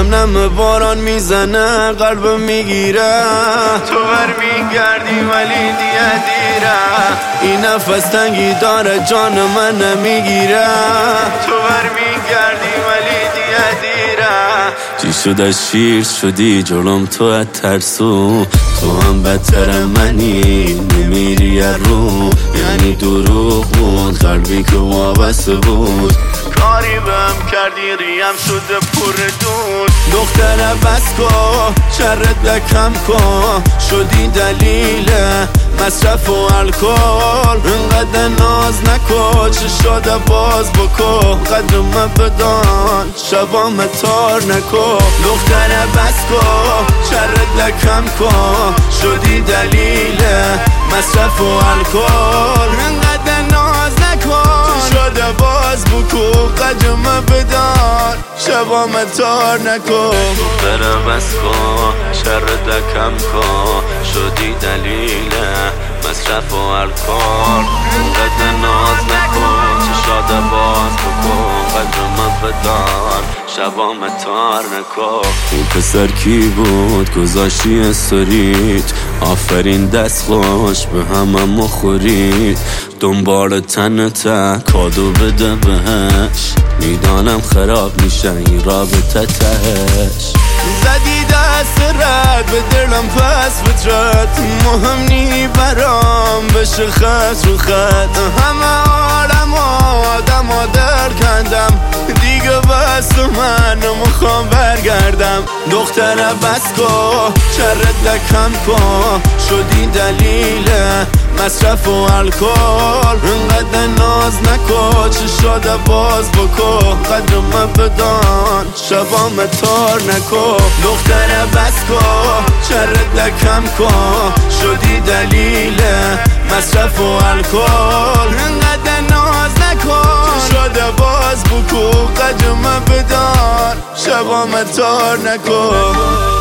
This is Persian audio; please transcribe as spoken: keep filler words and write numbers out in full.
نم نم باران میزنه قلبم میگیره، تو بر میگردی ولی دیگه دیره، این نفس تنگی داره جان من نمیگیره، تو بر میگردی ولی دیگه دیره. چی شد از شیر شدی جلوم تو از ترسو، تو هم بدتر منی نمیری رو، یعنی دروغ بود قلبی که وابسته بود، کاری بهم کردی ریم شده پر دود. دختر بس کن چرت لکم کن، شدی دلیل مصرف و الکل، انقدر ناز نکن چه شده باز بکن، قدرم بدان شبام تار نکن. دختر بس کن چرت لکم کن، شدی دلیل مصرف و الکل، انقدر ناز نکن چه شده باز بکن، قدرم بدان شبام تار نکن. دختر بس کن چرت لکم کن، شدی دلیل مصرف و الکل، انقدر ناز نکن چه شده باز بکن، قدرم بدان شبام تار نکن. این پسر کی بود گذاشتی استوریت، آفرین دست خوش به همه مخورید، دنبال تنته کادو بده بهش، میدانم خراب میشه این رابطه تهش. زدی دست رد به دلم پس فطرت، مهم نی برام بشه خط رو خط، همه عالم آدم ها در کندم دیگه بس من نمیخوام برگردم. دختر بس کن چرت لکم کن، شدی دلیل مصرف و الکل، انقدر ناز نکن چه شده باز بکن، قدرم بدان شبام تار نکن. دختر بس کن چرت لکم کن، شدی دلیل مصرف و الکل، انقدر ناز نکن چه شده باز بکن، قدرم بدان شبام تار نکن.